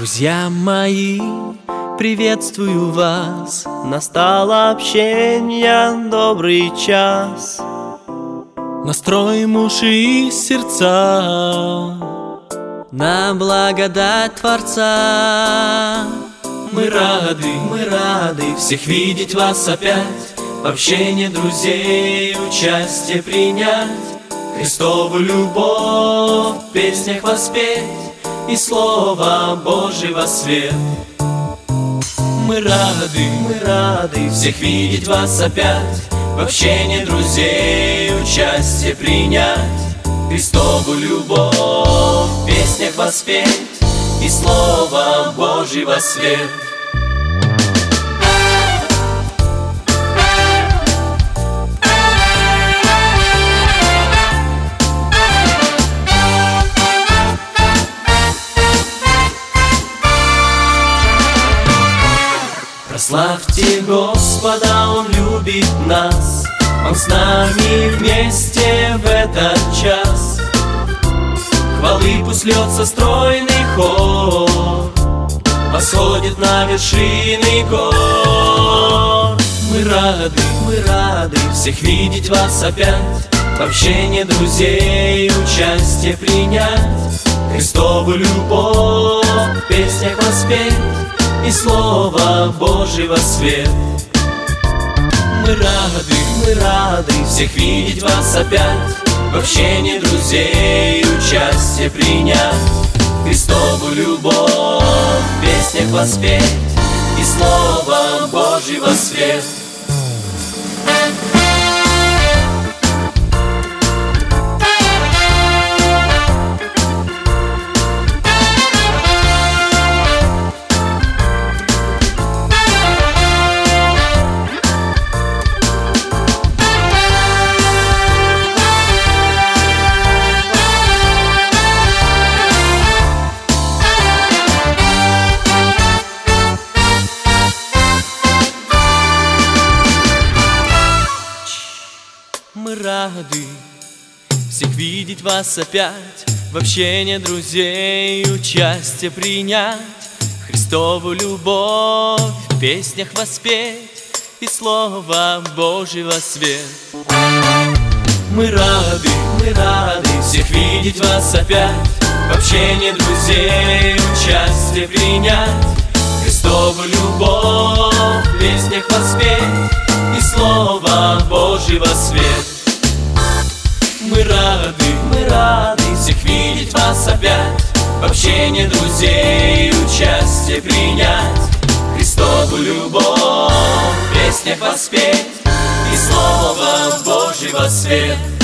Друзья мои, приветствую вас. Настало общение, добрый час. Настроим уши и сердца на благодать Творца. Мы рады всех видеть вас опять, в общении друзей участие принять, Христову любовь в песнях воспеть и Слова Божьего свет. Мы рады всех видеть вас опять, в общении друзей участие принять, Христову любовь в песнях воспеть и Слова Божьего свет. Прославьте Господа, Он любит нас, Он с нами вместе в этот час. Хвалы пусть льется стройный хор, восходит на вершины гор. Мы рады всех видеть вас опять, в общении друзей участие принять, Христову любовь в песнях воспеть и Слова Божьего свет. Мы рады всех видеть вас опять, в общении друзей участие принять, Христову любовь в песнях воспеть и Слова Божьего свет. Мы рады всех видеть вас опять, в общении друзей участие принять, Христову любовь в песнях воспеть и Слова Божьего свет. Мы рады всех видеть вас опять, в общении друзей участие принять, Христову любовь в песнях воспеть и Слова Божьего свет. Мы рады всех видеть вас опять, в общении друзей участие принять, Христову любовь в песнях воспеть и Слова Божьего свет.